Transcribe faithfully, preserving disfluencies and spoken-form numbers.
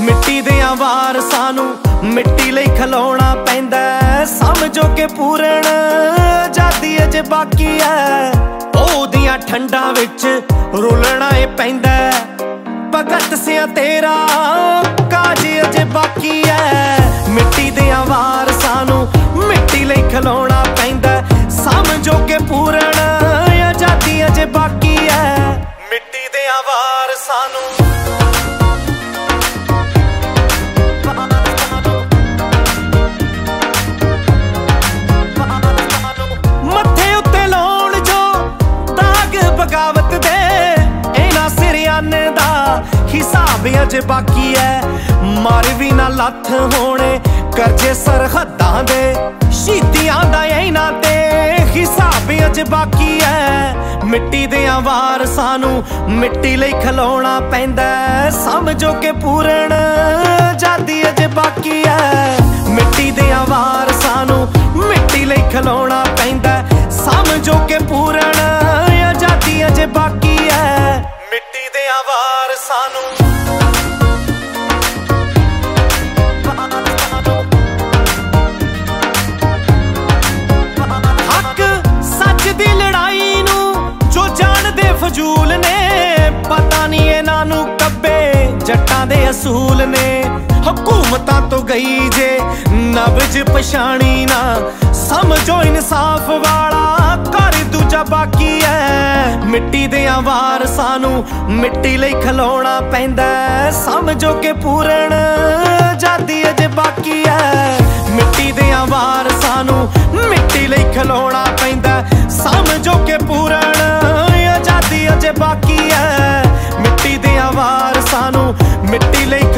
ਮਿੱਟੀ ਦਿਆਂ ਵਾਰਸਾਂ ਨੂੰ ਮਿੱਟੀ ਲਈ ਖਲੋਣਾ ਪੈਂਦਾ। ਸਮਝੋ ਕਿ ਪੂਰਨ ਆਜ਼ਾਦੀ ਅਜੇ ਬਾਕੀ ਐ, ਉਹਦੀਆਂ ਠੰਡਾਂ ਵਿੱਚ ਰੁਲਣਾ ਏ ਪੈਂਦਾ। ਭਗਤ ਸਿਆਂ ਤੇਰਾ ਕਾਜ ਅਜੇ ਬਾਕੀ ਐ, ਮਿੱਟੀ ਦਿਆਂ ਵਾਰਸਾਂ ਨੂੰ ਮਿੱਟੀ ਲਈ ਖਲੋਣਾ ਪੈਂਦਾ। ਸਮਝੋ ਕਿ ਪੂਰਨ ਆਜ਼ਾਦੀ ਅਜੇ ਬਾਕੀ ਐ, ਮਿੱਟੀ ਦਿਆਂ ਵਾਰਸਾਂ ਨੂੰ। ਮੱਥੇ ਉੱਤੇ ਲਾਉਣ ਜੋ ਦਾਗ ਬਗਾਵਤ ਦੇ, ਇਹਨਾਂ ਸਿਰਿਆਨੇ ਦਾ ਹਿਸਾਬ ਅਜੇ ਬਾਕੀ ਐ। ਮਰ ਵੀ ਨਾ ਲੱਥ ਹੋਣੇ ਕਰਜ਼ੇ ਸਰਹੱਦਾਂ ਦੇ, ਸ਼ਹੀਦੀਆਂ ਦਾ ਇਹਨਾਂ ਤੇ ਹਿਸਾਬ ਅਜੇ ਬਾਕੀ ਐ। ਮਿੱਟੀ ਦਿਆਂ ਵਾਰਸਾਂ ਨੂੰ ਮਿੱਟੀ ਲਈ ਖਲੋਣਾ ਪੈਂਦਾ। ਸਮਝੋ ਕਿ ਪੂਰਨ ਆਜ਼ਾਦੀ ਅਜੇ ਬਾਕੀ ਐ, ਮਿੱਟੀ ਦਿਆਂ ਵਾਰਸਾਂ ਨੂੰ ਮਿੱਟੀ ਲਈ ਖਲੋਣਾ ਪੈਂਦਾ। ਸਮਝੋ ਕਿ ਪੂਰਨ ਆਜ਼ਾਦੀ ਅਜੇ ਬਾਕੀ ਐ, ਮਿੱਟੀ ਦਿਆਂ ਵਾਰਸਾਂ ਨੂੰ। ਫਜ਼ੂਲ ਨੇ ਪਤਾ ਨਹੀਂ ਇਹਨਾਂ ਨੂੰ ਕੱਬੇ ਜੱਟਾਂ ਦੇ ਅਸੂਲ ਨੇ। ਹਕੂਮਤਾਂ ਤੋਂ ਗਈ ਜੇ ਨਬਜ ਪਛਾਣੀ ਨਾ, ਸਮਝੋ ਇਨਸਾਫ ਵਾਲਾ ਘਰ ਦੂਜਾ ਬਾਕੀ ਐ। ਮਿੱਟੀ ਦਿਆਂ ਵਾਰਸਾਂ ਨੂੰ ਮਿੱਟੀ ਲਈ ਖਲੋਣਾ ਪੈਂਦਾ। ਸਮਝੋ ਕਿ ਪੂਰਨ ਆਜ਼ਾਦੀ ਅਜੇ ਬਾਕੀ ਐ, ਮਿੱਟੀ ਦਿਆਂ ਵਾਰਸਾਂ ਨੂੰ ਮਿੱਟੀ ਲਈ ਖਲੋਣਾ ਪੈਂਦਾ। ਸਮਝੋ ਕਿ ਪੂਰਨ ਆਜ਼ਾਦੀ ਅਜੇ ਬਾਕੀ ਐ, ਮਿੱਟੀ ਦਿਆਂ ਵਾਰਸਾਂ ਨੂੰ ਮਿੱਟੀ ਲਈ